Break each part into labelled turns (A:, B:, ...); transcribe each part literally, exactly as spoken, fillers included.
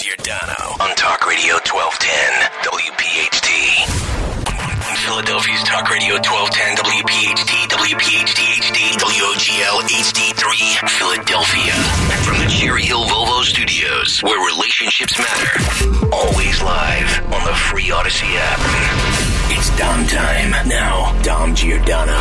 A: Giordano on Talk Radio twelve ten W P H T. Philadelphia's Talk Radio twelve ten W P H T, W P H T H D, W O G L H D three, Philadelphia. From the Cherry Hill Volvo Studios, where relationships matter. Always live on the free Odyssey app. It's Dom time. Now, Dom Giordano.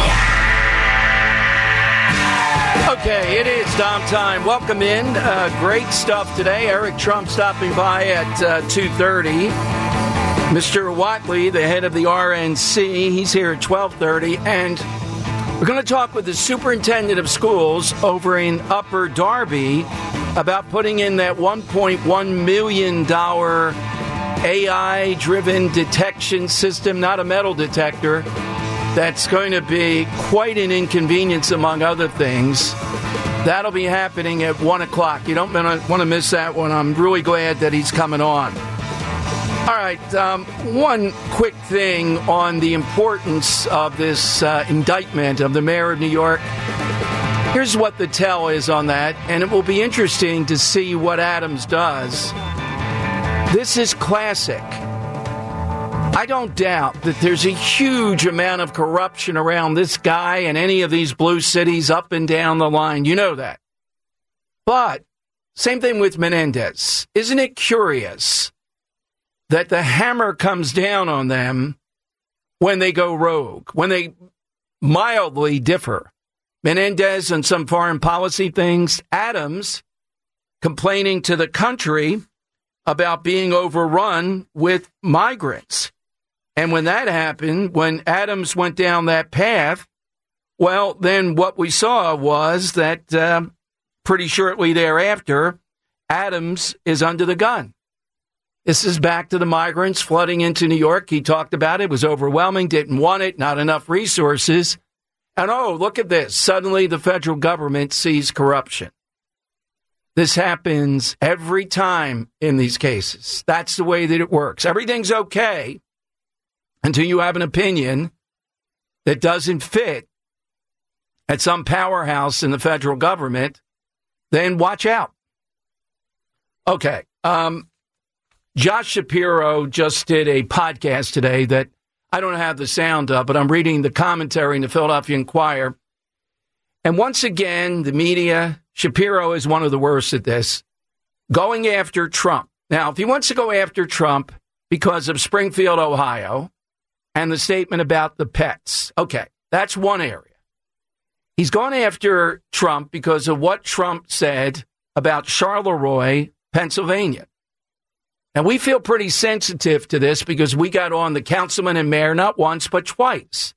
B: Okay, it is Dom time. Welcome in. Uh, great stuff today. Eric Trump stopping by at uh, two thirty. Mister Whatley, the head of the R N C, he's here at twelve thirty. And we're going to talk with the superintendent of schools over in Upper Darby about putting in that one point one million dollars A I-driven detection system, not a metal detector. That's going to be quite an inconvenience, among other things. That'll be happening at one o'clock. You don't want to miss that one. I'm really glad that he's coming on. All right, um, one quick thing on the importance of this uh, indictment of the mayor of New York. Here's what the tell is on that, and it will be interesting to see what Adams does. This is classic. I don't doubt that there's a huge amount of corruption around this guy and any of these blue cities up and down the line. You know that. But same thing with Menendez. Isn't it curious that the hammer comes down on them when they go rogue, when they mildly differ? Menendez on some foreign policy things, Adams complaining to the country about being overrun with migrants. And when that happened, when Adams went down that path, well, then what we saw was that uh, pretty shortly thereafter, Adams is under the gun. This is back to the migrants flooding into New York. He talked about it, was overwhelming, didn't want it, not enough resources. And oh, look at this. Suddenly the federal government sees corruption. This happens every time in these cases. That's the way that it works. Everything's okay until you have an opinion that doesn't fit at some powerhouse in the federal government. Then watch out. Okay. Um, Josh Shapiro just did a podcast today that I don't have the sound of, but I'm reading the commentary in the Philadelphia Inquirer. And once again, the media, Shapiro is one of the worst at this, going after Trump. Now, if he wants to go after Trump because of Springfield, Ohio, and the statement about the pets, okay, that's one area. He's gone after Trump because of what Trump said about Charleroi, Pennsylvania. And we feel pretty sensitive to this because we got on the councilman and mayor not once, but twice.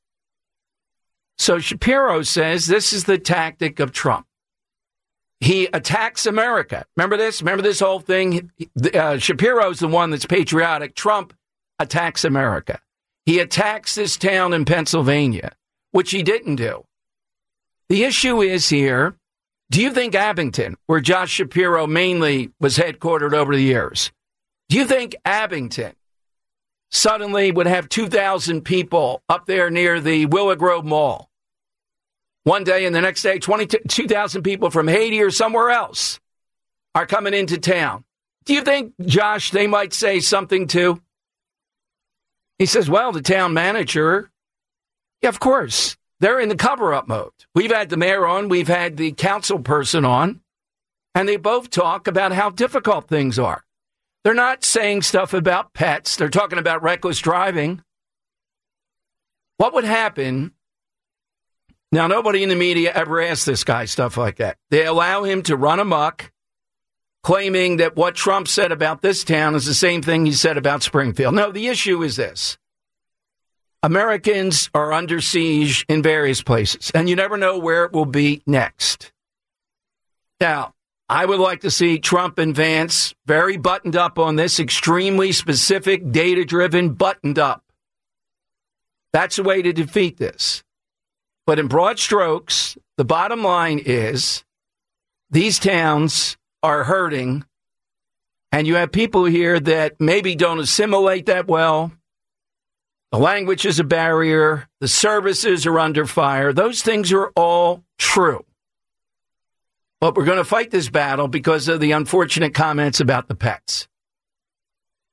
B: So Shapiro says this is the tactic of Trump. He attacks America. Remember this? Remember this whole thing? Uh, Shapiro's the one that's patriotic. Trump attacks America. He attacks this town in Pennsylvania, which he didn't do. The issue is here, do you think Abington, where Josh Shapiro mainly was headquartered over the years, do you think Abington suddenly would have two thousand people up there near the Willow Grove Mall? One day and the next day, twenty-two thousand people from Haiti or somewhere else are coming into town. Do you think, Josh, they might say something too? He says, well, the town manager, yeah, of course, they're in the cover-up mode. We've had the mayor on, we've had the council person on, and they both talk about how difficult things are. They're not saying stuff about pets. They're talking about reckless driving. What would happen? Now, nobody in the media ever asks this guy stuff like that. They allow him to run amok, claiming that what Trump said about this town is the same thing he said about Springfield. No, the issue is this. Americans are under siege in various places, and you never know where it will be next. Now, I would like to see Trump and Vance very buttoned up on this, extremely specific, data-driven, buttoned up. That's the way to defeat this. But in broad strokes, the bottom line is these towns are hurting, and you have people here that maybe don't assimilate that well. The language is a barrier. The services are under fire. Those things are all true. But we're going to fight this battle because of the unfortunate comments about the pets.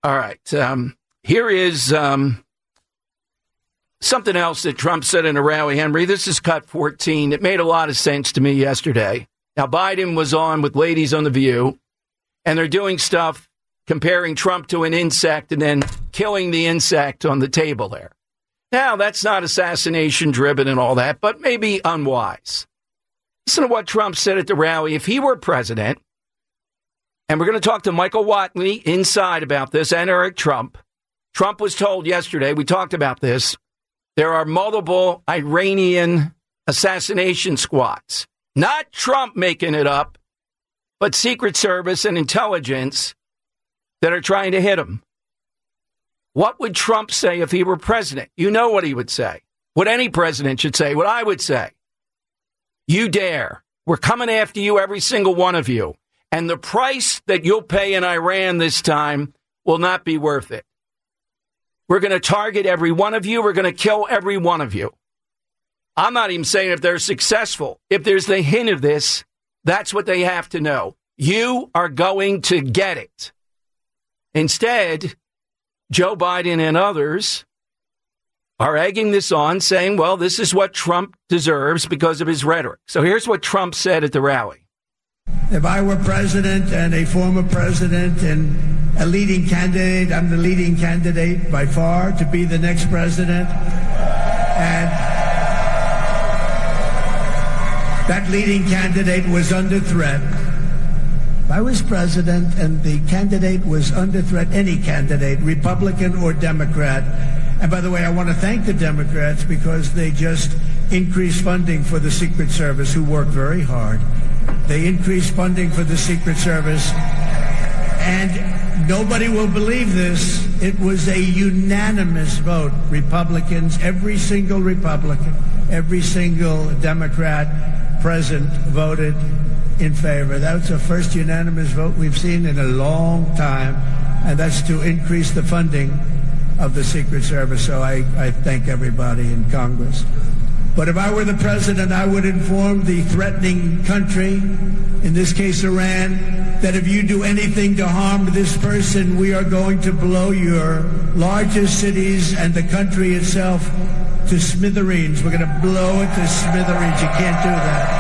B: All right. Um, here is um, something else that Trump said in a rally, Henry. This is cut fourteen. It made a lot of sense to me yesterday. Now, Biden was on with Ladies on the View, and they're doing stuff comparing Trump to an insect and then killing the insect on the table there. Now, that's not assassination driven and all that, but maybe unwise. Listen to what Trump said at the rally. If he were president, and we're going to talk to Michael Whatley inside about this and Eric Trump. Trump was told yesterday, we talked about this, there are multiple Iranian assassination squads. Not Trump making it up, but Secret Service and intelligence that are trying to hit him. What would Trump say if he were president? You know what he would say. What any president should say. What I would say. You dare. We're coming after you, every single one of you. And the price that you'll pay in Iran this time will not be worth it. We're going to target every one of you. We're going to kill every one of you. I'm not even saying if they're successful. If there's the hint of this, that's what they have to know. You are going to get it. Instead, Joe Biden and others are egging this on, saying, well, this is what Trump deserves because of his rhetoric. So here's what Trump said at the rally.
C: If I were president and a former president and a leading candidate, I'm the leading candidate by far to be the next president. And that leading candidate was under threat. If I was president and the candidate was under threat, any candidate, Republican or Democrat, and by the way, I want to thank the Democrats because they just increased funding for the Secret Service, who worked very hard. They increased funding for the Secret Service, and nobody will believe this. It was a unanimous vote. Republicans, every single Republican, every single Democrat present voted in favor. That's the first unanimous vote we've seen in a long time, and that's to increase the funding of the Secret Service. So I, I thank everybody in Congress. But if I were the president, I would inform the threatening country, in this case Iran, that if you do anything to harm this person, we are going to blow your largest cities and the country itself to smithereens. We're going to blow it to smithereens. You can't do that.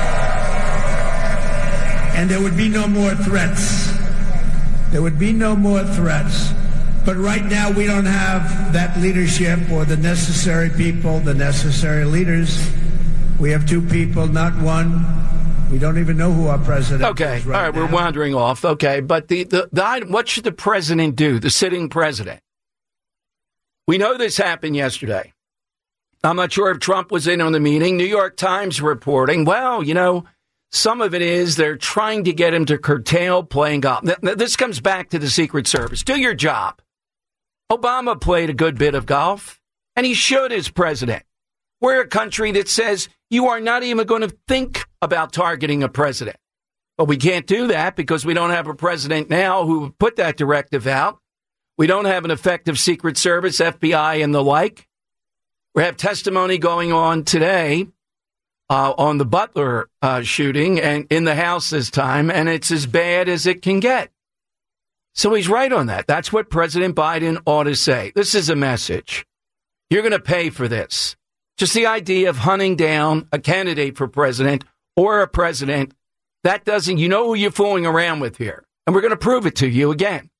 C: And there would be no more threats. There would be no more threats. But right now, we don't have that leadership or the necessary people, the necessary leaders. We have two people, not one. We don't even know who our president
B: okay.
C: is right
B: All right,
C: now.
B: we're wandering off. Okay, but the, the, the item, what should the president do, the sitting president? We know this happened yesterday. I'm not sure if Trump was in on the meeting. New York Times reporting, well, you know, some of it is they're trying to get him to curtail playing golf. This comes back to the Secret Service. Do your job. Obama played a good bit of golf, and he should as president. We're a country that says you are not even going to think about targeting a president. But we can't do that because we don't have a president now who put that directive out. We don't have an effective Secret Service, F B I, and the like. We have testimony going on today uh, on the Butler uh, shooting and in the House this time, and it's as bad as it can get. So he's right on that. That's what President Biden ought to say. This is a message. You're going to pay for this. Just the idea of hunting down a candidate for president or a president, that doesn't, you know who you're fooling around with here. And we're going to prove it to you again.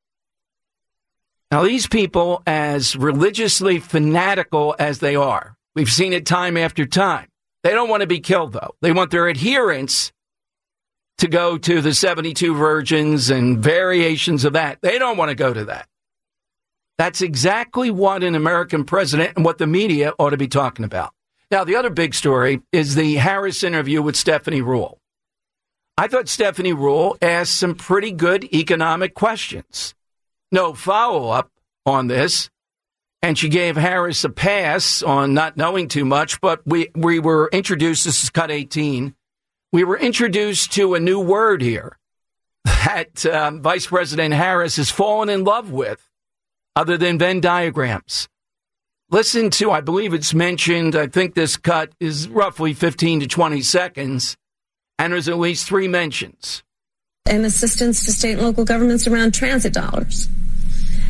B: Now, these people, as religiously fanatical as they are, we've seen it time after time. They don't want to be killed, though. They want their adherents to go to the seventy-two virgins and variations of that. They don't want to go to that. That's exactly what an American president and what the media ought to be talking about. Now, the other big story is the Harris interview with Stephanie Ruhle. I thought Stephanie Ruhle asked some pretty good economic questions. No follow-up on this. And she gave Harris a pass on not knowing too much, but we, we were introduced, this is cut eighteen, we were introduced to a new word here that um, Vice President Harris has fallen in love with, other than Venn diagrams. Listen to, I believe it's mentioned, I think this cut is roughly fifteen to twenty seconds, and there's at least three mentions.
D: And assistance to state and local governments around transit dollars.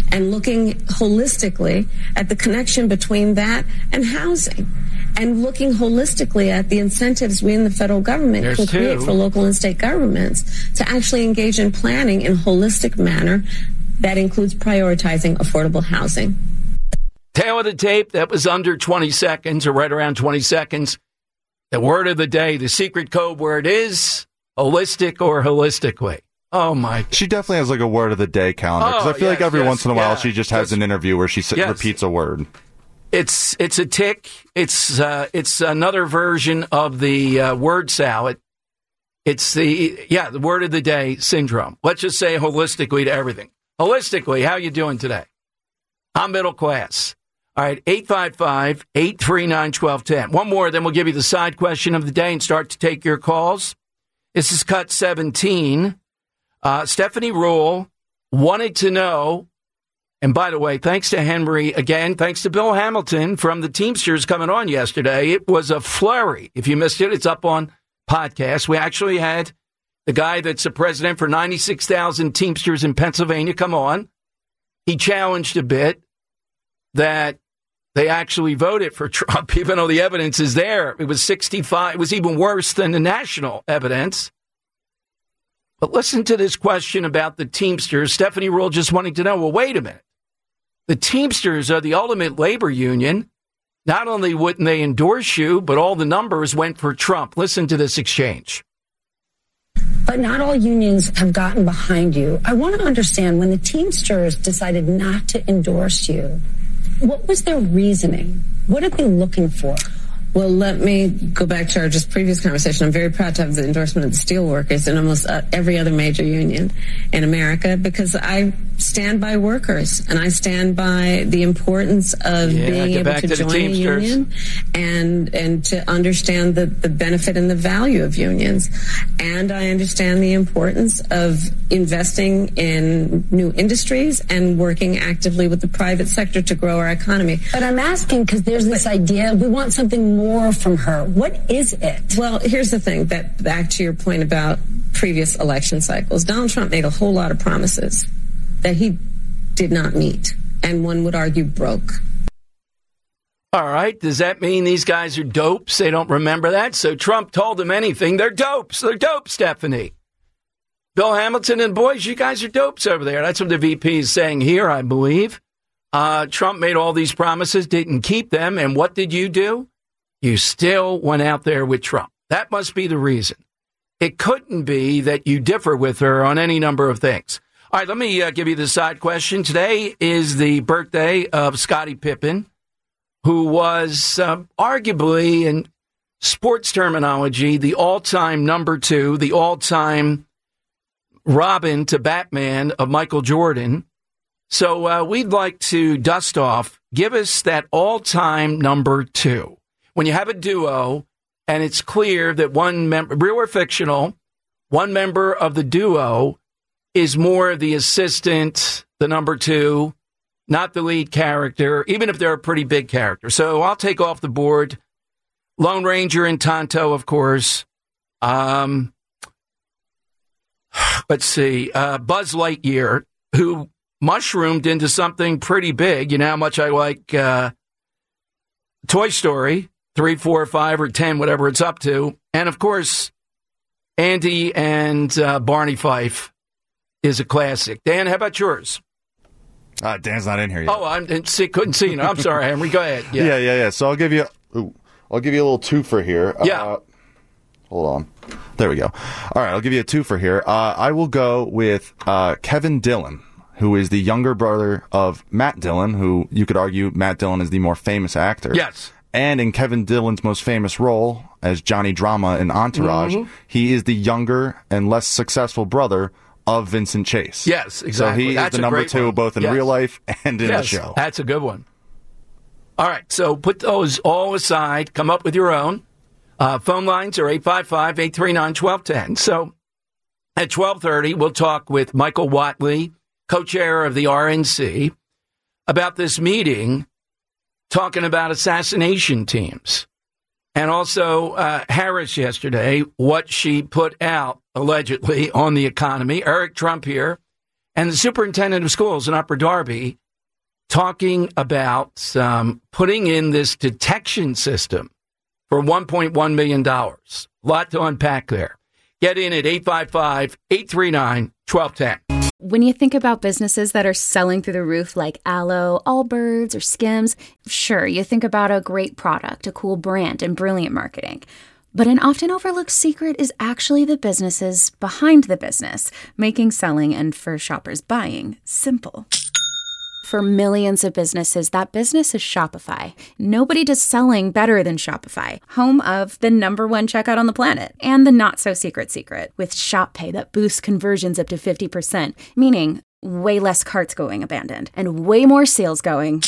D: and looking holistically at the connection between that and housing, and looking holistically at the incentives we in the federal government
B: There's
D: can create
B: two.
D: for local and state governments to actually engage in planning in a holistic manner that includes prioritizing affordable housing.
B: Tail of the tape, that was under twenty seconds, or right around twenty seconds. The word of the day, the secret code word is holistic or holistically. Oh, my.
E: She definitely has like a word of the day calendar, because
B: Oh,
E: I feel like
B: yes,
E: every
B: yes,
E: once in a while
B: yeah.
E: she just has
B: Yes.
E: an interview where she s-
B: Yes.
E: repeats a word.
B: It's it's a tick. It's uh, it's another version of the uh, word salad. It's the, yeah, the word of the day syndrome. Let's just say holistically to everything. Holistically, how you doing today? I'm middle class. All right, eight five five, eight three nine, one two one zero. One more, then we'll give you the side question of the day and start to take your calls. This is cut seventeen. Uh, Stephanie Rule wanted to know, and by the way, thanks to Henry again, thanks to Bill Hamilton from the Teamsters coming on yesterday. It was a flurry. If you missed it, it's up on podcast. We actually had the guy that's the president for ninety-six thousand Teamsters in Pennsylvania come on. He challenged a bit that they actually voted for Trump, even though the evidence is there. It was sixty-five. It was even worse than the national evidence. But listen to this question about the Teamsters. Stephanie Rule just wanting to know, well, wait a minute. The Teamsters are the ultimate labor union. Not only wouldn't they endorse you, but all the numbers went for Trump. Listen to this exchange.
F: But not all unions have gotten behind you. I want to understand, when the Teamsters decided not to endorse you, what was their reasoning? What are they looking for?
D: Well, let me go back to our just previous conversation. I'm very proud to have the endorsement of the steelworkers and almost uh, every other major union in America, because I stand by workers and I stand by the importance of
B: Yeah,
D: being
B: get
D: able
B: back
D: to,
B: to the
D: join a
B: Teamsters.
D: union and and to understand the, the benefit and the value of unions. And I understand the importance of investing in new industries and working actively with the private sector to grow our economy.
F: But I'm asking because there's this idea we want something more from her. What is it?
D: Well, here's the thing, that back to your point about previous election cycles, Donald Trump made a whole lot of promises that he did not meet, and one would argue broke.
B: All right. Does that mean these guys are dopes? They don't remember that? So Trump told them anything. They're dopes. They're dopes, Stephanie. Bill Hamilton and boys, you guys are dopes over there. That's what the V P is saying here, I believe. Uh, Trump made all these promises, didn't keep them. And what did you do? You still went out there with Trump. That must be the reason. It couldn't be that you differ with her on any number of things. All right, let me uh, give you the side question. Today is the birthday of Scottie Pippen, who was uh, arguably, in sports terminology, the all-time number two, the all-time Robin to Batman of Michael Jordan. So uh, we'd like to dust off, give us that all-time number two. When you have a duo and it's clear that one member, real or fictional, one member of the duo is more the assistant, the number two, not the lead character, even if they're a pretty big character. So I'll take off the board Lone Ranger and Tonto, of course. Um, let's see, uh, Buzz Lightyear, who mushroomed into something pretty big. You know how much I like uh, Toy Story. Three, four, five, or ten, whatever it's up to. And, of course, Andy and uh, Barney Fife is a classic. Dan, how about yours?
E: Uh, Dan's not in here yet.
B: Oh, I didn't see, couldn't see you. I'm sorry, Henry. Go ahead. Yeah,
E: yeah, yeah. yeah. So I'll give you, ooh, I'll give you a little twofer here.
B: Yeah.
E: Uh, hold on. There we go. All right, I'll give you a twofer here. Uh, I will go with uh, Kevin Dillon, who is the younger brother of Matt Dillon, who you could argue Matt Dillon is the more famous actor.
B: Yes.
E: And in Kevin Dillon's most famous role as Johnny Drama in Entourage, mm-hmm. he is the younger and less successful brother of Vincent Chase.
B: Yes, exactly.
E: So he
B: That's
E: is the number two
B: one.
E: both in
B: yes.
E: real life and in
B: yes,
E: the show.
B: That's a good one. All right, so put those all aside. Come up with your own. Uh, phone lines are eight five five, eight three nine, one two one zero. So at twelve thirty, we'll talk with Michael Whatley, co-chair of the R N C, about this meeting talking about assassination teams. And also uh, Harris yesterday, what she put out, allegedly, on the economy. Eric Trump here. and the superintendent of schools in Upper Darby talking about um, putting in this detection system for one point one million dollars. A lot to unpack there. Get in at eight five five, eight three nine, one two one zero.
G: When you think about businesses that are selling through the roof like Aloe, Allbirds, or Skims, sure, you think about a great product, a cool brand, and brilliant marketing. But an often overlooked secret is actually the businesses behind the business, making selling and, for shoppers, buying simple. For millions of businesses, that business is Shopify. Nobody does selling better than Shopify, home of the number one checkout on the planet, and the not-so-secret secret, with Shop Pay that boosts conversions up to fifty percent, meaning way less carts going abandoned, and way more sales going.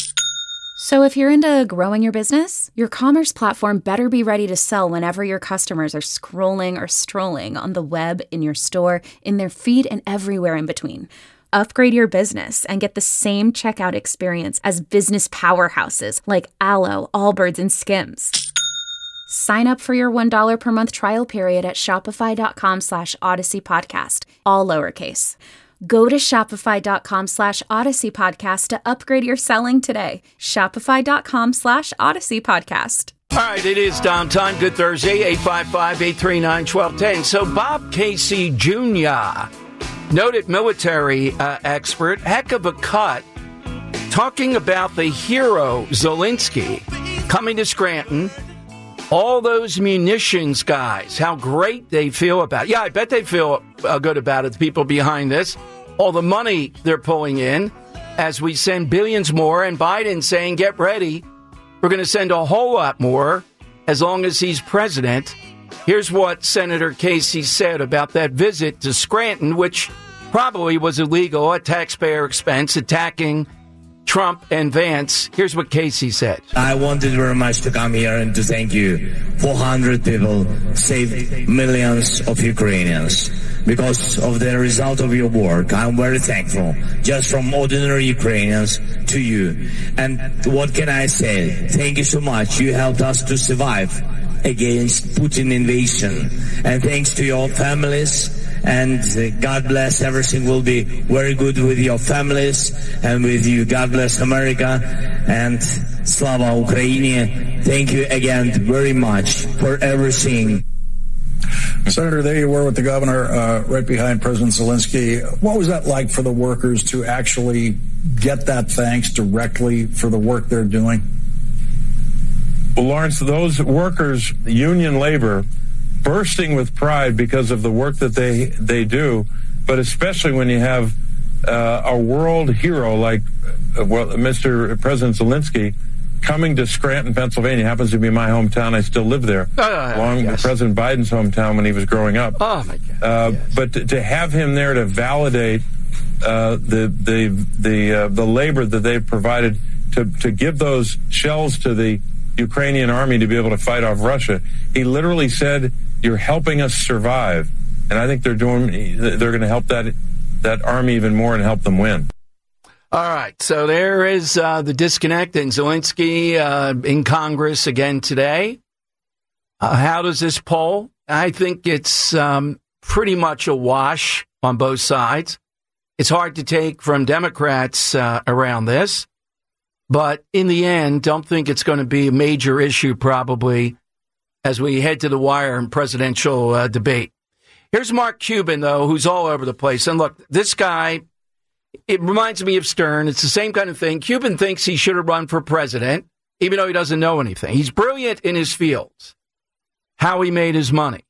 G: So if you're into growing your business, your commerce platform better be ready to sell whenever your customers are scrolling or strolling on the web, in your store, in their feed, and everywhere in between. Upgrade your business and get the same checkout experience as business powerhouses like Aloe, Allbirds, and Skims. Sign up for your one dollar per month trial period at shopify.com slash Odyssey Podcast, all lowercase. Go to shopify.com slash Odyssey Podcast to upgrade your selling today. Shopify.com slash Odyssey Podcast.
B: All right, it is Dom time. Good Thursday, eight five five, eight three nine, one two one zero. So Bob Casey Junior, noted military uh, expert, heck of a cut, talking about the hero Zelensky coming to Scranton. All those munitions guys, how great they feel about it. Yeah, I bet they feel uh, good about it, the people behind this. All the money they're pulling in as we send billions more. And Biden saying, get ready. We're going to send a whole lot more as long as he's president. Here's what Senator Casey said about that visit to Scranton, which probably was illegal at taxpayer expense, attacking Trump and Vance. Here's what Casey said.
H: I wanted very much to come here and to thank you. four hundred people saved millions of Ukrainians because of the result of your work. I'm very thankful, just from ordinary Ukrainians to you. And what can I say? Thank you so much. You helped us to survive against Putin invasion. And thanks to your families. And uh, God bless, everything will be very good with your families and with you. God bless America and Slava Ukraini. Thank you again very much for everything.
I: Senator, there you were with the governor uh, right behind President Zelensky. What was that like for the workers to actually get that thanks directly for the work they're doing?
J: Well, Lawrence, those workers, union labor, bursting with pride because of the work that they they do, but especially when you have uh, a world hero like uh, well, Mister President Zelensky coming to Scranton, Pennsylvania. Happens to be my hometown. I still live there,
B: oh,
J: along
B: yes.
J: with President Biden's hometown when he was growing up.
B: Oh my God!
J: Uh,
B: yes.
J: But to, to have him there to validate uh, the the the uh, the labor that they've provided to to give those shells to the Ukrainian army to be able to fight off Russia, he literally said, "You're helping us survive," and I think they're doing. They're going to help that that army even more and help them win.
B: All right, so there is uh, the disconnect, and Zelensky uh, in Congress again today. Uh, how does this poll? I think it's um, pretty much a wash on both sides. It's hard to take from Democrats uh, around this, but in the end, don't think it's going to be a major issue probably as we head to the wire in presidential uh, debate. Here's Mark Cuban, though, who's all over the place. And look, this guy, it reminds me of Stern. It's the same kind of thing. Cuban thinks he should have run for president, even though he doesn't know anything. He's brilliant in his fields, how he made his money.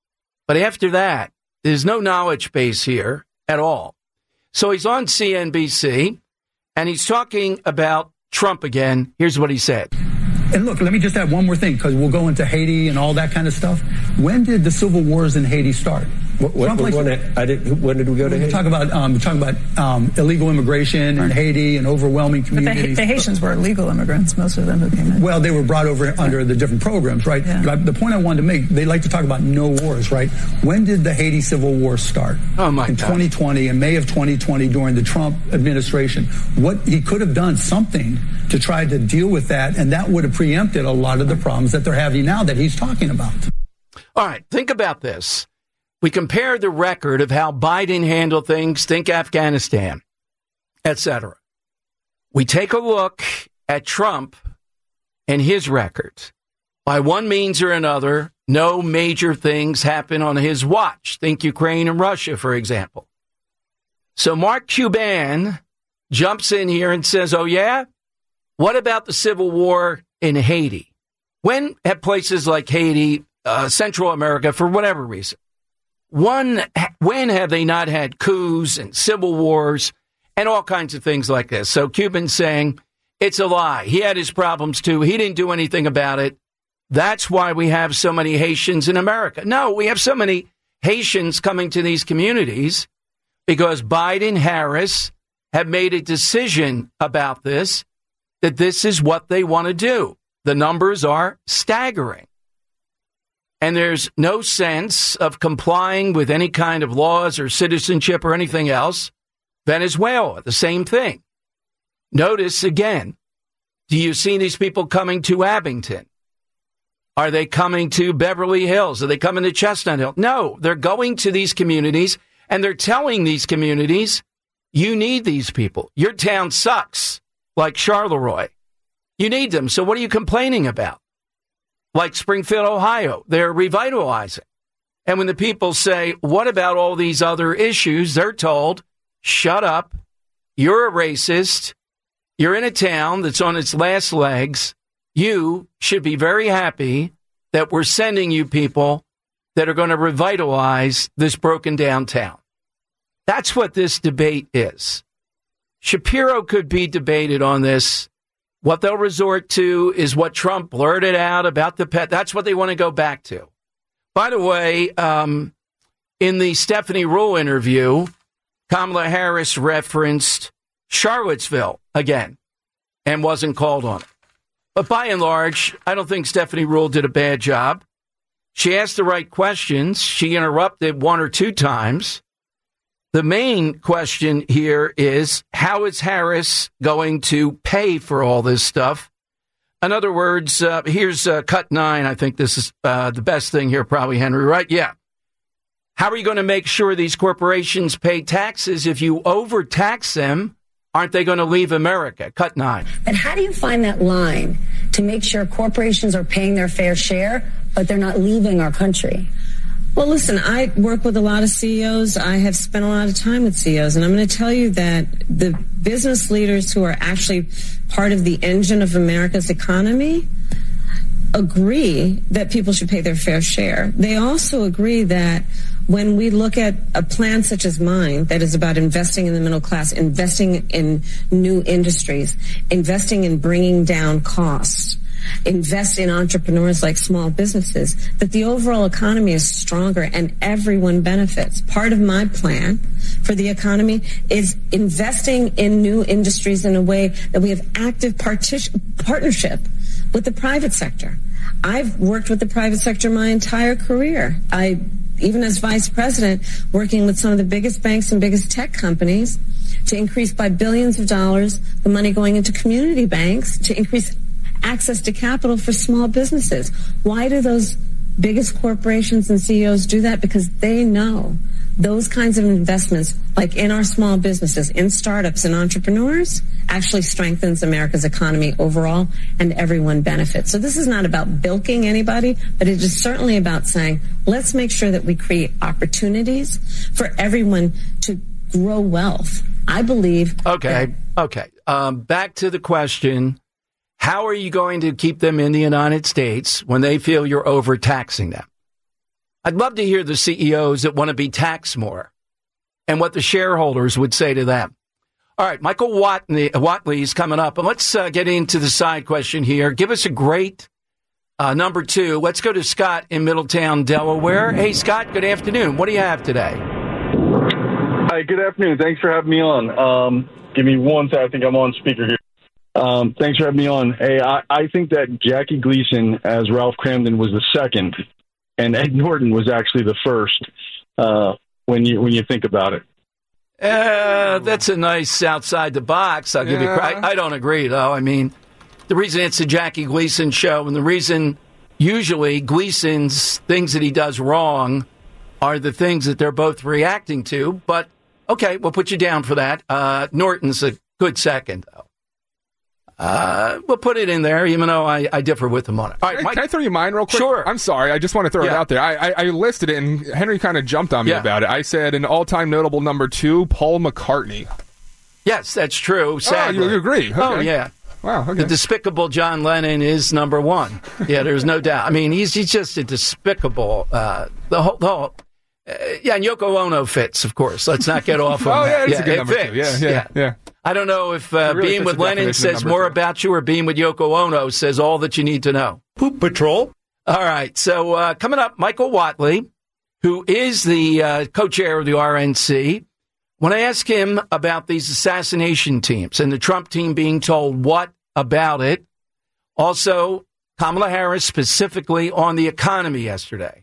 B: But after that, there's no knowledge base here at all. So he's on C N B C, and he's talking about Trump again. Here's what he said.
K: And look, let me just add one more thing, because we'll go into Haiti and all that kind of stuff. When did the civil wars in Haiti start?
L: What, what,
K: likes,
L: when, I did, when did we go to
K: we
L: Haiti?
K: Talk about, um, we're talking about um, illegal immigration right. in Haiti and overwhelming communities.
M: But the, the Haitians were illegal immigrants, most of them who came in.
K: Well, they were brought over right. under the different programs, right?
M: Yeah.
K: But I, the point I wanted to make, they like to talk about no wars, right? When did the Haiti civil war start?
B: Oh, my
K: in
B: God.
K: twenty twenty, in May of twenty twenty, during the Trump administration. What he could have done something to try to deal with that, and that would have preempted a lot of the problems that they're having now that he's talking about.
B: All right, think about this. We compare the record of how Biden handled things, think Afghanistan, et cetera. We take a look at Trump and his records. By one means or another, no major things happen on his watch. Think Ukraine and Russia, for example. So Mark Cuban jumps in here and says, oh, yeah? What about the civil war in Haiti? When have places like Haiti, uh, Central America, for whatever reason, one, when have they not had coups and civil wars and all kinds of things like this? So Cuban's saying it's a lie. He had his problems, too. He didn't do anything about it. That's why we have so many Haitians in America. No, we have so many Haitians coming to these communities because Biden, Harris have made a decision about this, that this is what they want to do. The numbers are staggering. And there's no sense of complying with any kind of laws or citizenship or anything else. Venezuela, the same thing. Notice again, do you see these people coming to Abington? Are they coming to Beverly Hills? Are they coming to Chestnut Hill? No, they're going to these communities and they're telling these communities, you need these people. Your town sucks, like Charleroi. You need them. So what are you complaining about? Like Springfield, Ohio, they're revitalizing. And when the people say, what about all these other issues? They're told, shut up. You're a racist. You're in a town that's on its last legs. You should be very happy that we're sending you people that are going to revitalize this broken down town. That's what this debate is. Shapiro could be debated on this. What they'll resort to is what Trump blurted out about the pet. That's what they want to go back to. By the way, um, in the Stephanie Ruhle interview, Kamala Harris referenced Charlottesville again and wasn't called on it. But by and large, I don't think Stephanie Ruhle did a bad job. She asked the right questions. She interrupted one or two times. The main question here is, how is Harris going to pay for all this stuff? In other words, uh, here's uh, cut nine. I think this is uh, the best thing here, probably, Henry, right? Yeah. How are you going to make sure these corporations pay taxes? If you overtax them, aren't they going to leave America? Cut nine.
F: But how do you find that line to make sure corporations are paying their fair share, but they're not leaving our country? Well, listen, I work with a lot of C E Os. I have spent a lot of time with C E Os, and I'm going to tell you that the business leaders who are actually part of the engine of America's economy agree that people should pay their fair share. They also agree that when we look at a plan such as mine that is about investing in the middle class, investing in new industries, investing in bringing down costs, invest in entrepreneurs like small businesses, that the overall economy is stronger and everyone benefits. Part of my plan for the economy is investing in new industries in a way that we have active partition, partnership with the private sector. I've worked with the private sector my entire career. I, even as vice president, working with some of the biggest banks and biggest tech companies to increase by billions of dollars the money going into community banks to increase access to capital for small businesses. Why do those biggest corporations and C E Os do that? Because they know those kinds of investments, like in our small businesses, in startups and entrepreneurs, actually strengthens America's economy overall, and everyone benefits. So this is not about bilking anybody, but it is certainly about saying, let's make sure that we create opportunities for everyone to grow wealth. I believe.
B: Okay, that- okay. Um, back to the question. How are you going to keep them in the United States when they feel you're overtaxing them? I'd love to hear the C E Os that want to be taxed more and what the shareholders would say to them. All right, Michael Whatley, Whatley is coming up. And let's uh, get into the side question here. Give us a great uh, number two. Let's go to Scott in Middletown, Delaware. Hey, Scott, good afternoon. What do you have today?
L: Hi, good afternoon. Thanks for having me on. Um, give me one second. I think I'm on speaker here. Um, thanks for having me on. Hey, I, I think that Jackie Gleason as Ralph Kramden was the second, and Ed Norton was actually the first. Uh, when you when you think about it,
B: uh, that's a nice outside the box. I'll give yeah. you. I, I don't agree though. I mean, the reason it's a Jackie Gleason show, and the reason usually Gleason's things that he does wrong are the things that they're both reacting to. But, okay, we'll put you down for that. Uh, Norton's a good second, though. Uh, we'll put it in there, even though I, I differ with him on it.
N: All right, can, I, can I throw you mine real quick?
B: Sure.
N: I'm sorry. I just want to throw
B: yeah.
N: it out there. I, I, I listed it, and Henry kind of jumped on me
B: yeah.
N: about it. I said an all-time notable number two, Paul McCartney.
B: Yes, that's true. Sadly.
N: Oh, you agree? Okay.
B: Oh, yeah.
N: Wow, okay.
B: The despicable John Lennon is number one. Yeah, there's no doubt. I mean, he's he's just a despicable. Uh, the whole, the whole uh, yeah, and Yoko Ono fits, of course. Let's not get off on
N: oh,
B: that.
N: yeah,
B: yeah,
N: a good
B: it
N: number
B: fits.
N: two. Yeah, yeah, yeah, yeah.
B: I don't know if uh,
N: really
B: being with Lennon says more
N: two.
B: about you or being with Yoko Ono says all that you need to know.
O: Poop Patrol.
B: All right, so uh, coming up, Michael Whatley, who is the uh, co-chair of the R N C. When I ask him about these assassination teams and the Trump team being told what about it, also Kamala Harris specifically on the economy yesterday.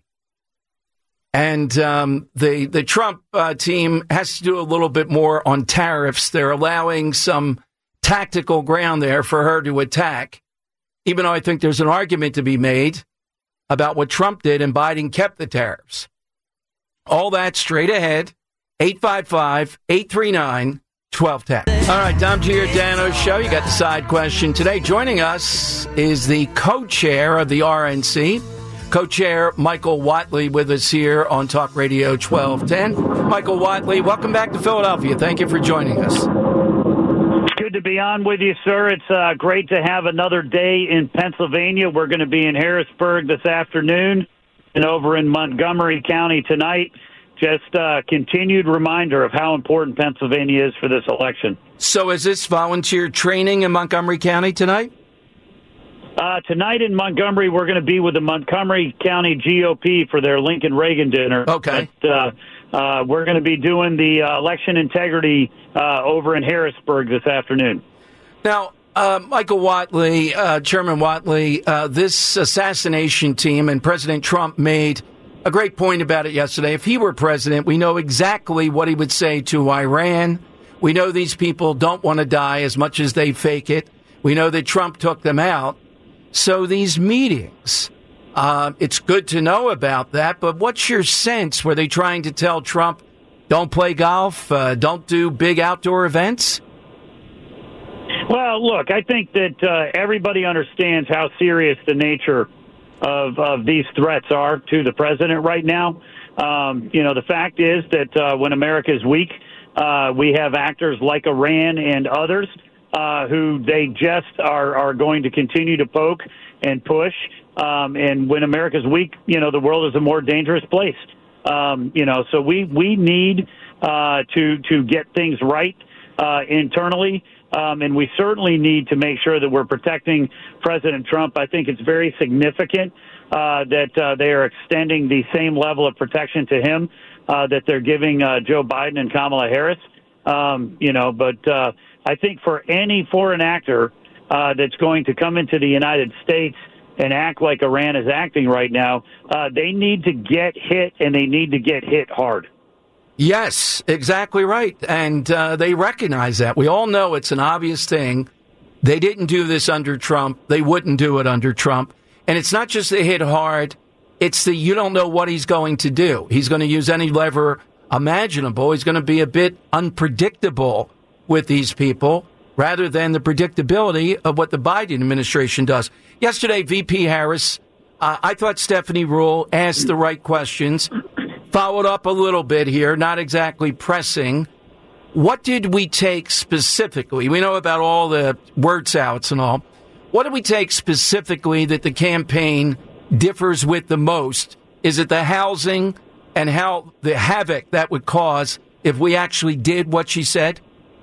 B: And um, the the Trump uh, team has to do a little bit more on tariffs. They're allowing some tactical ground there for her to attack, even though I think there's an argument to be made about what Trump did and Biden kept the tariffs. All that straight ahead. eight five five, eight three nine, one two one zero. All right, Dom Giordano's show. You got the side question today. Joining us is the co-chair of the R N C, co-chair Michael Whatley, with us here on Talk Radio twelve ten. Michael Whatley, welcome back to Philadelphia. Thank you for joining us.
P: It's good to be on with you, sir. It's uh, great to have another day in Pennsylvania. We're going to be in Harrisburg this afternoon and over in Montgomery County tonight. Just a uh, continued reminder of how important Pennsylvania is for this election.
B: So is this volunteer training in Montgomery County tonight?
P: Uh, tonight in Montgomery, we're going to be with the Montgomery County G O P for their Lincoln Reagan dinner.
B: Okay.
P: But, uh, uh, we're going to be doing the uh, election integrity uh, over in Harrisburg this afternoon.
B: Now, uh, Michael Whatley, uh, Chairman Whatley, uh, this assassination team and President Trump made a great point about it yesterday. If he were president, we know exactly what he would say to Iran. We know these people don't want to die as much as they fake it. We know that Trump took them out. So these meetings, uh, it's good to know about that. But what's your sense? Were they trying to tell Trump, don't play golf, uh, don't do big outdoor events?
P: Well, look, I think that uh, everybody understands how serious the nature Of, of these threats are to the president right now. Um, you know, the fact is that uh, when America is weak, uh, we have actors like Iran and others uh, who they just are, are going to continue to poke and push. Um, and when America's weak, you know, the world is a more dangerous place. Um, you know, so we, we need uh, to, to get things right uh, internally. Um, and we certainly need to make sure that we're protecting President Trump. I think it's very significant uh, that uh, they are extending the same level of protection to him uh, that they're giving uh, Joe Biden and Kamala Harris. Um, you know, but uh, I think for any foreign actor uh, that's going to come into the United States and act like Iran is acting right now, uh, they need to get hit, and they need to get hit hard.
B: Yes, exactly right. And uh, they recognize that. We all know it's an obvious thing. They didn't do this under Trump. They wouldn't do it under Trump. And it's not just the hit hard. It's the you don't know what he's going to do. He's going to use any lever imaginable. He's going to be a bit unpredictable with these people rather than the predictability of what the Biden administration does. Yesterday, V P Harris, uh, I thought Stephanie Ruhle asked the right questions. Followed up a little bit here, not exactly pressing. What did we take specifically? We know about all the word outs and all. What did we take specifically that the campaign differs with the most? Is it the housing and how the havoc that would cause if we actually did what she said?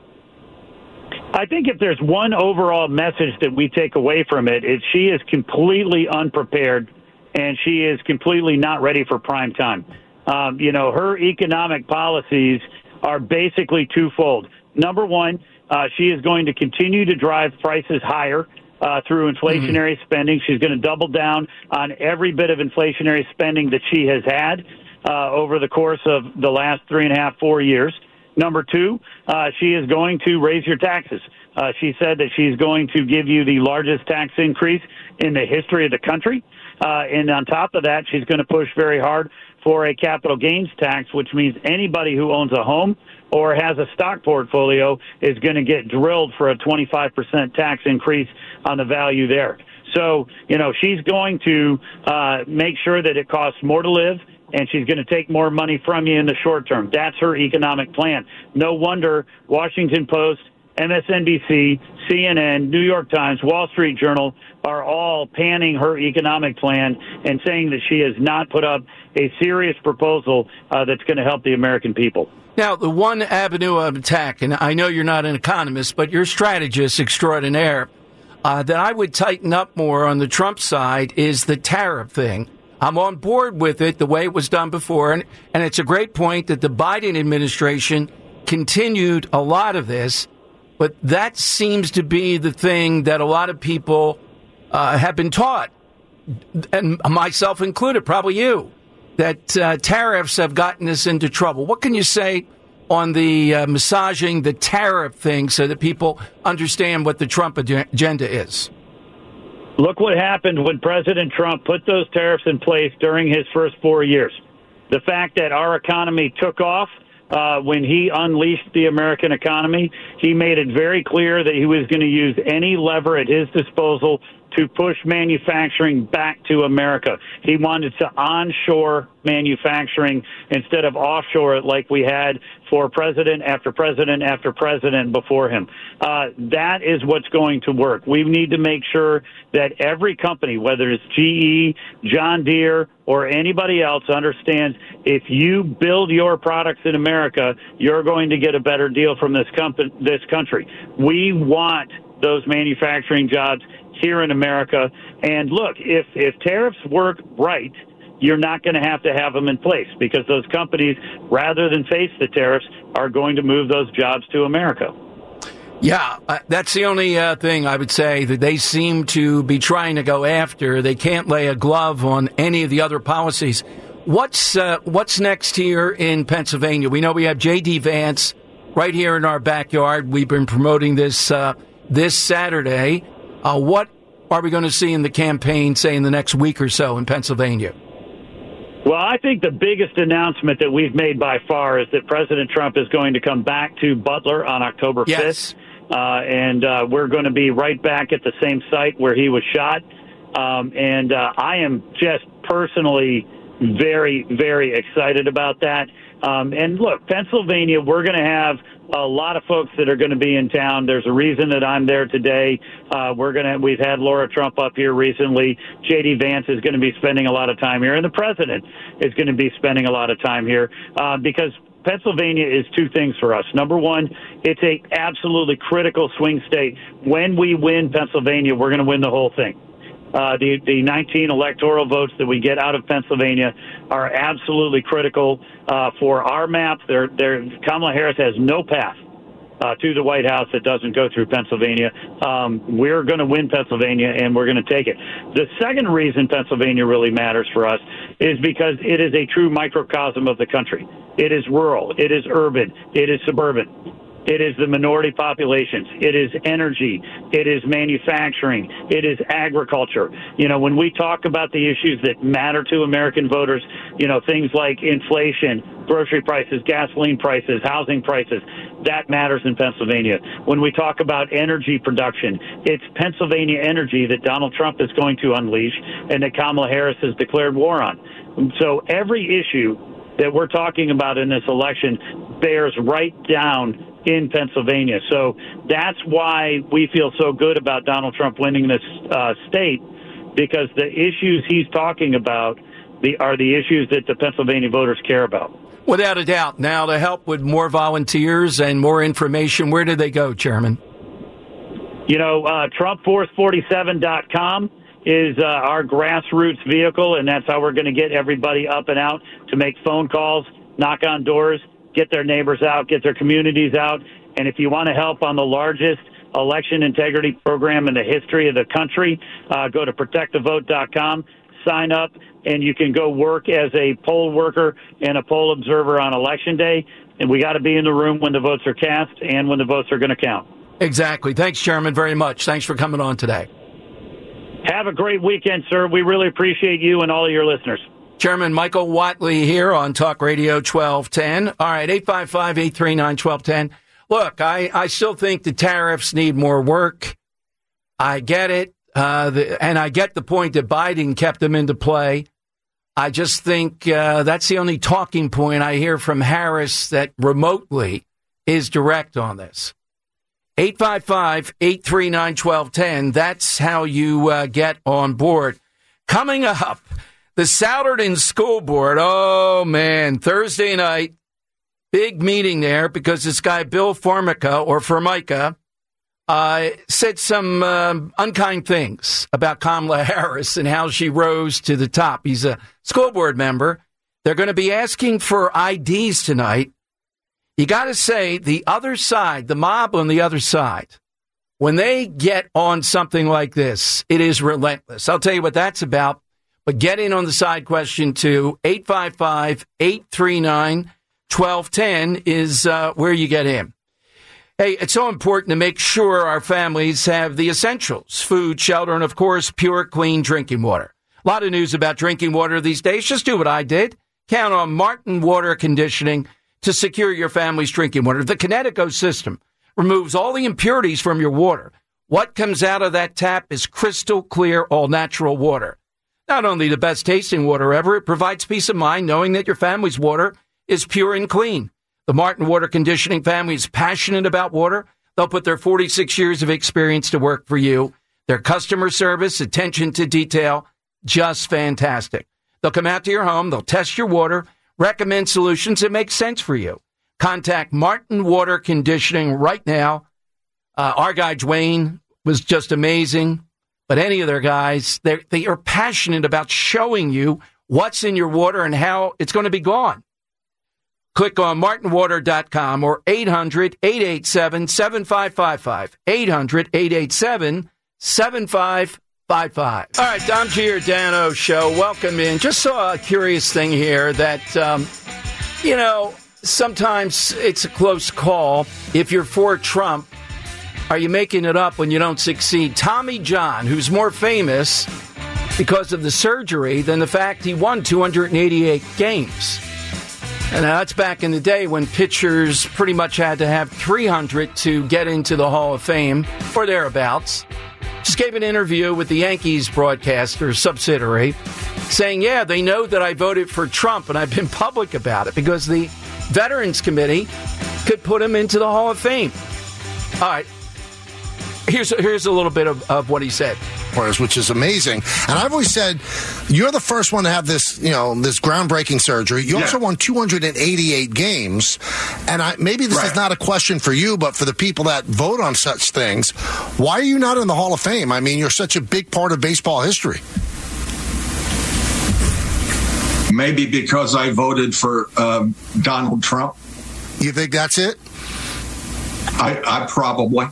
P: I think if there's one overall message that we take away from it, it's she is completely unprepared and she is completely not ready for prime time. Um, you know, her economic policies are basically twofold. Number one, uh, she is going to continue to drive prices higher uh, through inflationary mm-hmm. spending. She's going to double down on every bit of inflationary spending that she has had uh, over the course of the last three and a half, four years. Number two, uh, she is going to raise your taxes. Uh, she said that she's going to give you the largest tax increase in the history of the country. Uh, and on top of that, she's going to push very hard for a capital gains tax, which means anybody who owns a home or has a stock portfolio is going to get drilled for a twenty-five percent tax increase on the value there. So, you know, she's going to uh, make sure that it costs more to live, and she's going to take more money from you in the short term. That's her economic plan. No wonder Washington Post, M S N B C, C N N, New York Times, Wall Street Journal are all panning her economic plan and saying that she has not put up a serious proposal uh, that's going to help the American people.
B: Now, the one avenue of attack, and I know you're not an economist, but you're a strategist extraordinaire, uh, that I would tighten up more on the Trump side is the tariff thing. I'm on board with it the way it was done before, and, and it's a great point that the Biden administration continued a lot of this, but that seems to be the thing that a lot of people uh, have been taught, and myself included, probably you, that uh, tariffs have gotten us into trouble. What can you say on the uh, massaging the tariff thing so that people understand what the Trump agenda is?
P: Look what happened when President Trump put those tariffs in place during his first four years. The fact that our economy took off uh, when he unleashed the American economy, he made it very clear that he was going to use any lever at his disposal to push manufacturing back to America. He wanted to onshore manufacturing instead of offshore it like we had for president after president after president before him. Uh, that is what's going to work. We need to make sure that every company, whether it's G E, John Deere, or anybody else, understands if you build your products in America, you're going to get a better deal from this company, this country. We want those manufacturing jobs here in America. And look, if, if tariffs work right, you're not going to have to have them in place because those companies, rather than face the tariffs, are going to move those jobs to America.
B: Yeah, uh, that's the only uh, thing I would say that they seem to be trying to go after. They can't lay a glove on any of the other policies. What's uh, what's next here in Pennsylvania? We know we have J D Vance right here in our backyard. We've been promoting this uh, this Saturday. Uh, what are we going to see in the campaign, say, in the next week or so in Pennsylvania?
P: Well, I think the biggest announcement that we've made by far is that President Trump is going to come back to Butler on October fifth.
B: Yes.
P: Uh, and uh, we're going to be right back at the same site where he was shot. Um, and uh, I am just personally very, very excited about that. Um, and look, Pennsylvania, we're going to have a lot of folks that are going to be in town. There's a reason that I'm there today. Uh, we're going to, we've had Laura Trump up here recently. J D Vance is going to be spending a lot of time here, and the president is going to be spending a lot of time here uh, because Pennsylvania is two things for us. Number one, it's a absolutely critical swing state. When we win Pennsylvania, we're going to win the whole thing. Uh, the, the nineteen electoral votes that we get out of Pennsylvania are absolutely critical uh, for our map. They're, they're, Kamala Harris has no path uh, to the White House that doesn't go through Pennsylvania. Um, we're going to win Pennsylvania, and we're going to take it. The second reason Pennsylvania really matters for us is because it is a true microcosm of the country. It is rural. It is urban. It is suburban. It is the minority populations. It is energy. It is manufacturing. It is agriculture. You know, when we talk about the issues that matter to American voters, you know, things like inflation, grocery prices, gasoline prices, housing prices, that matters in Pennsylvania. When we talk about energy production, it's Pennsylvania energy that Donald Trump is going to unleash and that Kamala Harris has declared war on. So every issue that we're talking about in this election bears right down in Pennsylvania. So that's why we feel so good about Donald Trump winning this uh, state, because the issues he's talking about the, are the issues that the Pennsylvania voters care about.
B: Without a doubt. Now, to help with more volunteers and more information, where do they go, Chairman?
P: You know, uh, Trump Force forty-seven dot com is uh, our grassroots vehicle, and that's how we're going to get everybody up and out to make phone calls, knock on doors, get their neighbors out, get their communities out. And if you want to help on the largest election integrity program in the history of the country, uh, go to protect the vote dot com, sign up, and you can go work as a poll worker and a poll observer on Election Day. And we got to be in the room when the votes are cast and when the votes are going to count.
B: Exactly. Thanks, Chairman, very much. Thanks for coming on today.
P: Have a great weekend, sir. We really appreciate you and all of your listeners.
B: Chairman Michael Whatley here on Talk Radio twelve ten. All right, eight five five, eight three nine, one two one zero. Look, I, I still think the tariffs need more work. I get it. Uh, the, and I get the point that Biden kept them into play. I just think uh, that's the only talking point I hear from Harris that remotely is direct on this. eight five five, eight three nine, one two one zero. That's how you uh, get on board. Coming up, the Souderton School Board. Oh, man, Thursday night, big meeting there because this guy, Bill Formica, or Formica, uh, said some uh, unkind things about Kamala Harris and how she rose to the top. He's a school board member. They're going to be asking for I Ds tonight. You got to say, the other side, the mob on the other side, when they get on something like this, it is relentless. I'll tell you what that's about. But get in on the side question, too. eight five five, eight three nine, one two one zero is uh, where you get in. Hey, it's so important to make sure our families have the essentials, food, shelter, and, of course, pure, clean drinking water. A lot of news about drinking water these days. Just do what I did. Count on Martin Water Conditioning to secure your family's drinking water. The Kinetico system removes all the impurities from your water. What comes out of that tap is crystal clear, all-natural water. Not only the best tasting water ever, it provides peace of mind knowing that your family's water is pure and clean. The Martin Water Conditioning family is passionate about water. They'll put their forty-six years of experience to work for you. Their customer service, attention to detail, just fantastic. They'll come out to your home, they'll test your water, recommend solutions that make sense for you. Contact Martin Water Conditioning right now. Uh, our guy, Dwayne, was just amazing. But any of their guys, they are passionate about showing you what's in your water and how it's going to be gone. Click on martin water dot com or eight hundred, eight eight seven, seven five five five. eight hundred, eight eight seven, seven five five five. All right, Dom Giordano Show. Welcome in. Just saw a curious thing here that, um, you know, sometimes it's a close call. If you're for Trump, are you making it up when you don't succeed? Tommy John, who's more famous because of the surgery than the fact he won two hundred eighty-eight games. And that's back in the day when pitchers pretty much had to have three hundred to get into the Hall of Fame or thereabouts. Just gave an interview with the Yankees broadcaster subsidiary saying, yeah, they know that I voted for Trump and I've been public about it because the Veterans Committee could put him into the Hall of Fame. All right. Here's here's a little bit of, of what he said.
O: Which is amazing. And I've always said, you're the first one to have this, you know, this groundbreaking surgery. You yeah. also won two hundred eighty-eight games. And I, maybe this right. is not a question for you, but for the people that vote on such things, why are you not in the Hall of Fame? I mean, you're such a big part of baseball history.
Q: Maybe because I voted for um, Donald Trump.
O: You think that's it?
Q: I, I probably.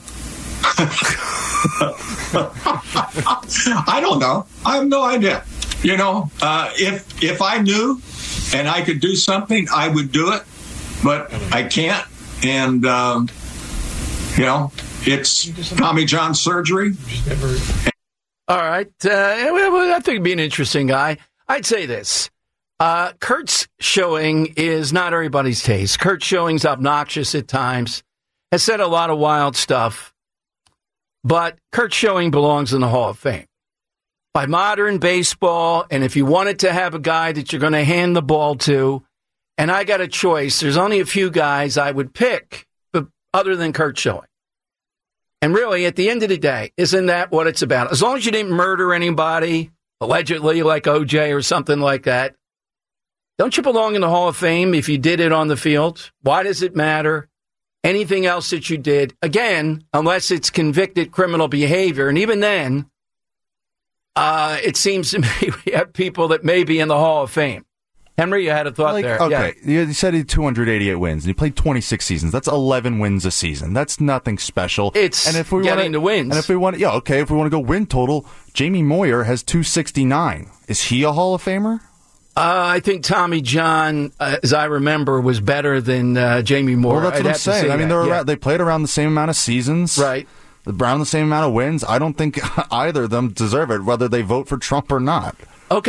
Q: I don't know. I have no idea. You know, uh, if if I knew and I could do something, I would do it, but I can't. And, um, you know, it's Tommy John surgery.
B: All right. Uh, I think it'd be an interesting guy. I'd say this. Uh, Kurt's showing is not everybody's taste. Kurt Schilling's obnoxious at times, has said a lot of wild stuff. But Kurt Schilling belongs in the Hall of Fame. By modern baseball, and if you wanted to have a guy that you're going to hand the ball to, and I got a choice, there's only a few guys I would pick, but other than Kurt Schilling. And really, at the end of the day, isn't that what it's about? As long as you didn't murder anybody, allegedly like O J or something like that, don't you belong in the Hall of Fame if you did it on the field? Why does it matter? Anything else that you did, again, unless it's convicted criminal behavior, and even then, uh, it seems to me we have people that may be in the Hall of Fame. Henry, you had a thought
E: like,
B: there.
E: Okay,
B: yeah.
E: You said he had two hundred eighty-eight wins, and he played twenty-six seasons. That's eleven wins a season. That's nothing special.
B: It's
E: and if we
B: getting
E: wanna,
B: the wins.
E: And if we want, yeah, okay, if we want to go win total, Jamie Moyer has two sixty-nine. Is he a Hall of Famer?
B: Uh, I think Tommy John, uh, as I remember, was better than uh, Jamie Moore.
E: Well, that's
B: I'd
E: what I'm saying. I mean, they're
B: yeah.
E: around, they played around the same amount of seasons.
B: Right.
E: Around the same amount of wins. I don't think either of them deserve it, whether they vote for Trump or not.
B: Okay.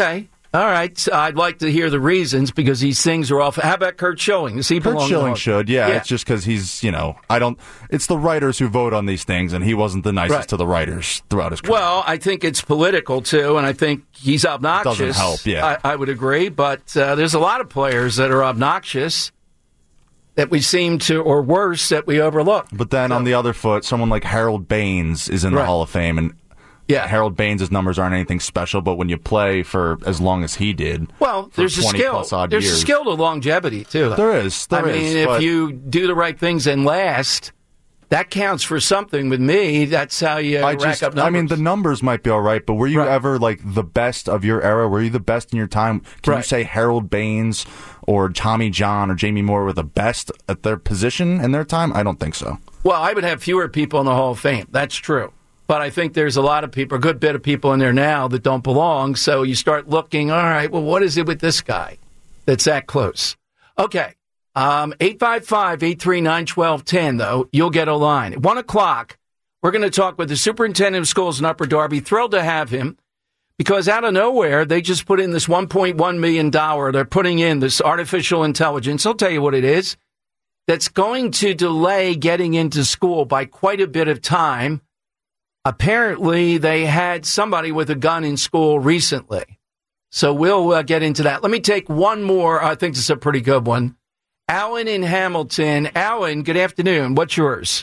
B: All right, so I'd like to hear the reasons because these things are off. How about Kurt Schilling? Does he
E: Kurt
B: belong
E: Schilling
B: on?
E: should, yeah,
B: yeah.
E: It's just because he's, you know, I don't. It's the writers who vote on these things, and he wasn't the nicest
B: Right.
E: to the writers throughout his career.
B: Well, I think it's political too, and I think he's obnoxious.
E: Doesn't help, yeah.
B: I, I would agree, but uh, there's a lot of players that are obnoxious that we seem to, or worse, that we overlook.
E: But then on the other foot, someone like Harold Baines is in the
B: Right.
E: Hall of Fame, and
B: yeah.
E: Harold Baines' numbers aren't anything special, but when you play for as long as he did,
B: Well,
E: for
B: there's a
E: twenty
B: skill.
E: plus odd
B: There's
E: years,
B: a skill to longevity too.
E: There is. There
B: I
E: is,
B: mean, if
E: but-
B: you do the right things and last, that counts for something with me. That's how you
E: I
B: rack
E: just,
B: up numbers.
E: I mean, the numbers might be all right, but were you ever like the best of your era? Were you the best in your time? Can you
B: Right.
E: say Harold Baines or Tommy John or Jamie Moore were the best at their position in their time? I don't think so.
B: Well, I would have fewer people in the Hall of Fame. That's true. But I think there's a lot of people, a good bit of people in there now that don't belong. So you start looking, all right, well, what is it with this guy that's that close? Okay. Um, eight five five, eight three nine, one two one zero, though. You'll get a line. At one o'clock, we're going to talk with the superintendent of schools in Upper Darby. Thrilled to have him because out of nowhere, they just put in this one point one million dollars. They're putting in this artificial intelligence. I'll tell you what it is. That's going to delay getting into school by quite a bit of time. Apparently, they had somebody with a gun in school recently. So we'll uh, get into that. Let me take one more. I think this is a pretty good one. Alan in Hamilton. Alan, good afternoon. What's yours?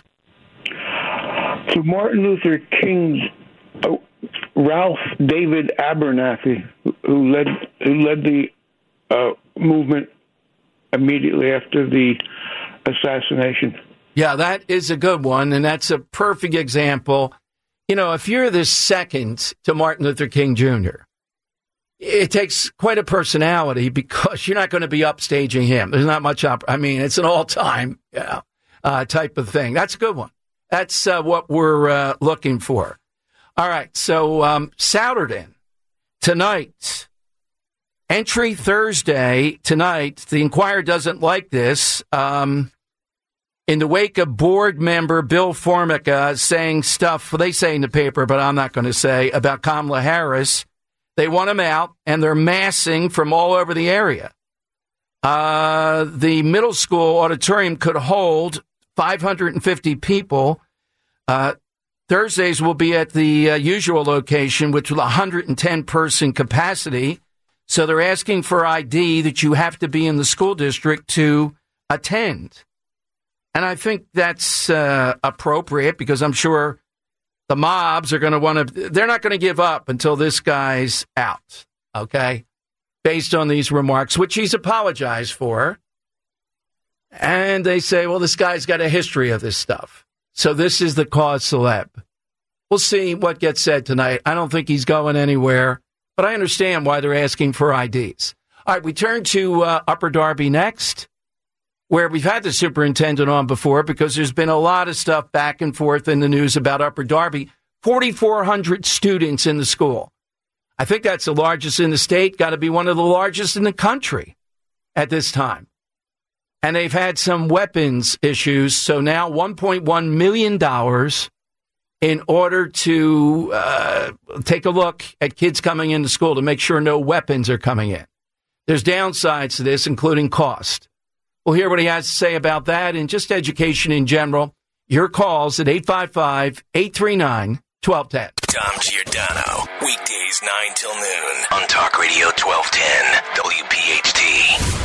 R: To Martin Luther King's uh, Ralph David Abernathy, who led who led the uh, movement immediately after the assassination.
B: Yeah, that is a good one, and that's a perfect example. You know, if you're the second to Martin Luther King Junior, it takes quite a personality because you're not going to be upstaging him. There's not much up. I mean, it's an all-time yeah, uh, type of thing. That's a good one. That's uh, what we're uh, looking for. All right, so um, Souderton, tonight, entry Thursday, tonight, the Inquirer doesn't like this. Um, in the wake of board member Bill Formica saying stuff, they say in the paper, but I'm not going to say, about Kamala Harris, they want him out, and they're massing from all over the area. Uh, the middle school auditorium could hold five hundred fifty people. Uh, Thursdays will be at the uh, usual location, which will one hundred ten person capacity. So they're asking for I D that you have to be in the school district to attend. And I think that's uh, appropriate because I'm sure the mobs are going to want to, they're not going to give up until this guy's out, okay, based on these remarks, which he's apologized for. And they say, well, this guy's got a history of this stuff. So this is the cause celeb. We'll see what gets said tonight. I don't think he's going anywhere, but I understand why they're asking for I Ds. All right, we turn to uh, Upper Darby next, where we've had the superintendent on before because there's been a lot of stuff back and forth in the news about Upper Darby. forty-four hundred students in the school. I think that's the largest in the state, got to be one of the largest in the country at this time. And they've had some weapons issues, so now one point one million dollars in order to uh, take a look at kids coming into school to make sure no weapons are coming in. There's downsides to this, including cost. We'll hear what he has to say about that and just education in general. Your calls at eight five five, eight three nine, one two one zero.
A: Dom Giordano, weekdays nine till noon on Talk Radio twelve ten W P H T.